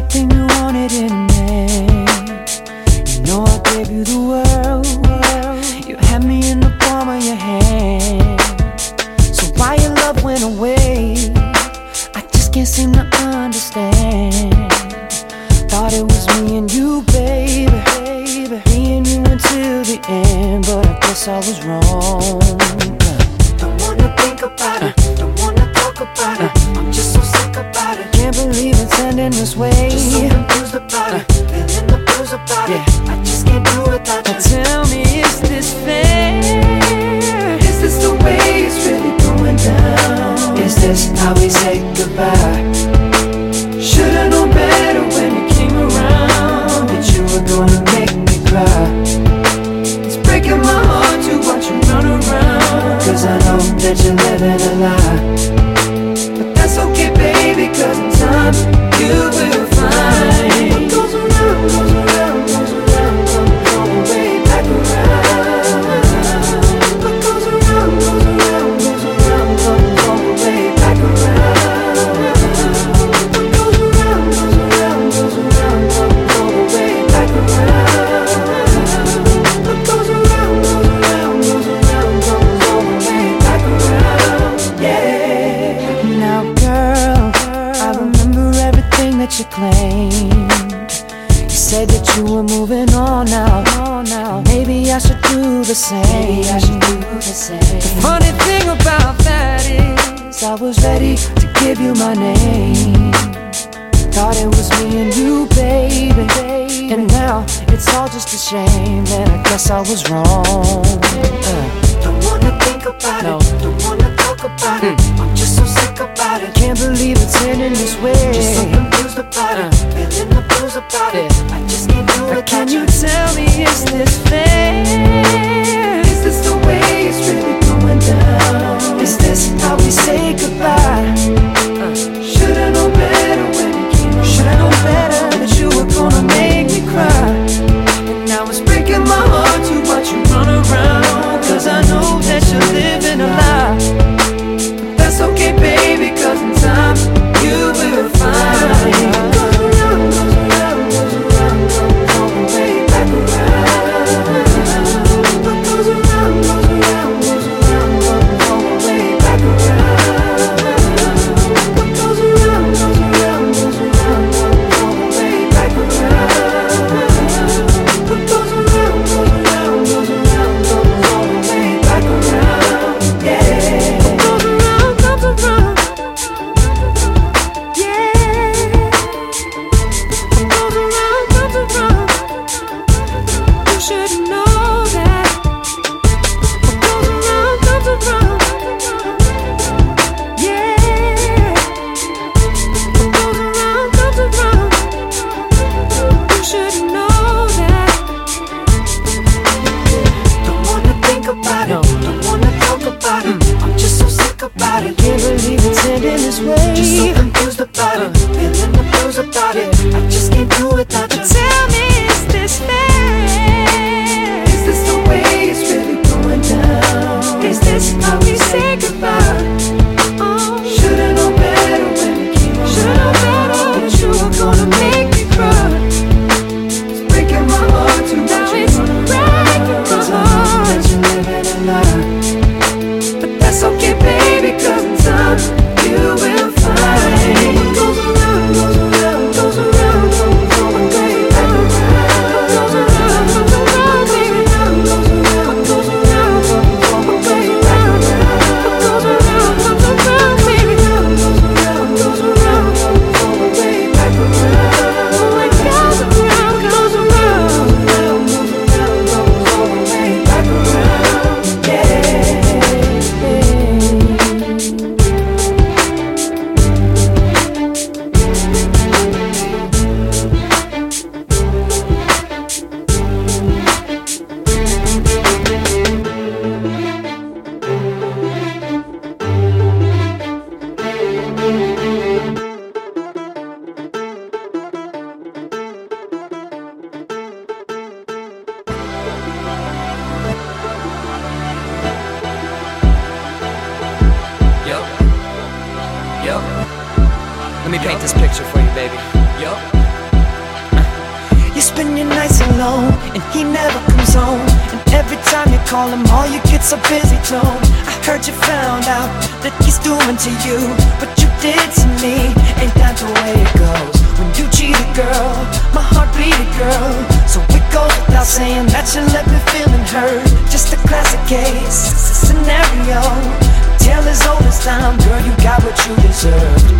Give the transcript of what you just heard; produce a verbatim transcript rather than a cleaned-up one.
everything you wanted in a man. You know I gave you the world. You had me in the palm of your hand. So why your love went away, I just can't seem to understand. Thought it was me and you, baby, me and you until the end, but I guess I was wrong. Don't wanna think about it, don't wanna talk about it. I'm just so sick about it. Can't believe it's ending this way. Just so confused about it, feeling the blues about it. I just can't do without you. Tell me, is this fair? Is this the way it's really going down? Is this how we say goodbye? Should've known better when you came around, that you were gonna make me cry. It's breaking my heart to watch you run around, cause I know that you're living a lie. But that's okay, baby, cause in time you will find what goes around, goes around, goes around, comes all the way back around. What goes around, goes around, goes around, comes all the way back around. What goes around, goes around, goes around, comes all the way back around. What goes around, goes around, goes around, comes all the way back around. Yeah. Now, girl, I remember everything that you claimed. You said that you were moving on now. Maybe I should do the same. Maybe I should do the same. The funny thing about that is I was ready to give you my name. Thought it was me and you, baby. And now it's all just a shame, and I guess I was wrong. uh. Don't wanna think about no. it, don't wanna talk about mm. it. I'm just so sick about it. Can't believe it's ending this way. Just so confused about uh. it, feeling the blues about uh. it. I just can't do it. Can you tell me, is this fair? Is this the way it's really going down? Is this how we say goodbye? uh. Should've known better when you came around. Should've known better that you were gonna make me cry. And now it's breaking my heart to watch you run around, cause I know that you're living a lie. But that's okay, baby, cause in time you will find what goes around, goes around, goes around, comes all the way back around. What goes around, goes around, goes around, comes all the way back around. What goes around, goes around, goes around, comes all the way back around. What goes around, goes around, goes around, comes all the way back around. Yeah. What goes around, comes around. Yeah. What goes around, comes around. You should know that. What goes around, comes around. Yeah. What goes around, comes around. You should know that. Don't wanna think about it, don't wanna talk about it. I'm just so sick about it. Can't believe it's ending this way. Just so confused about it, feeling the blues about it. I just can't do without you. Tell me, is this fair? Is this the way it's really going down? Is this how we say goodbye? Oh, should've known better when you came around. Should've known better that you were gonna make me cry. It's breaking my heart to watch you run around, cause I know that you're living a lie. But that's okay, baby, cause in time you will find what goes around, goes around, goes around, comes all the way back around. What goes around, comes around, baby, goes around. What goes around, comes all the way back around. What goes around, comes around, baby, goes around, goes around, comes all the way back around. What goes around, goes around, goes around, comes all the way back around. Yeah. Yo, let me paint this picture for you, baby. Yo. spend your nights alone, and he never comes home. And every time you call him, all you get's a busy tone. I heard you found out that he's doing to you what you did to me. Ain't that the way it goes when you cheat a girl? My heart beat a girl, so it goes without saying that you left me feeling hurt. Just a classic case scenario, tale as old as time. Girl, you got what you deserved.